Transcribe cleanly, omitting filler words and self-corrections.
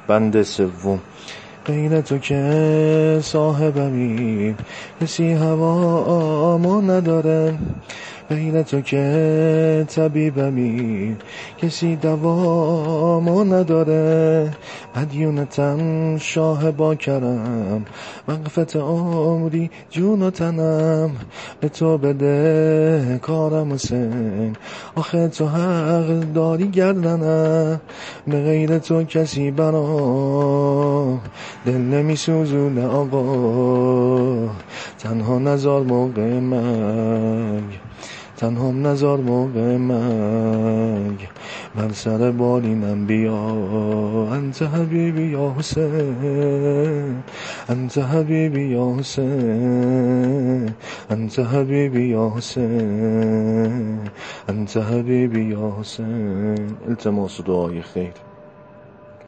بند سوم. غیر تو که صاحبمی کسی هوا ما نداره، غیر تو که طبیبمی کسی دوا ما نداره. مدیونتم شاه با کرم، وقفت عمری جون و تنم، به تو بده کارم حسین، آخه تو حق داری گردنم. به غیر تو کسی برا دل نمی سوزونه آقا، تنها نزار موقع مرگ، تنها نزار موقع مرگ، بر سر بالینم بیا. انت حبیبی یا حسین، انت حبیبی یا حسین، انت حبیبی یا حسین، انت حبیبی یا حسین. التماس دعای خیر.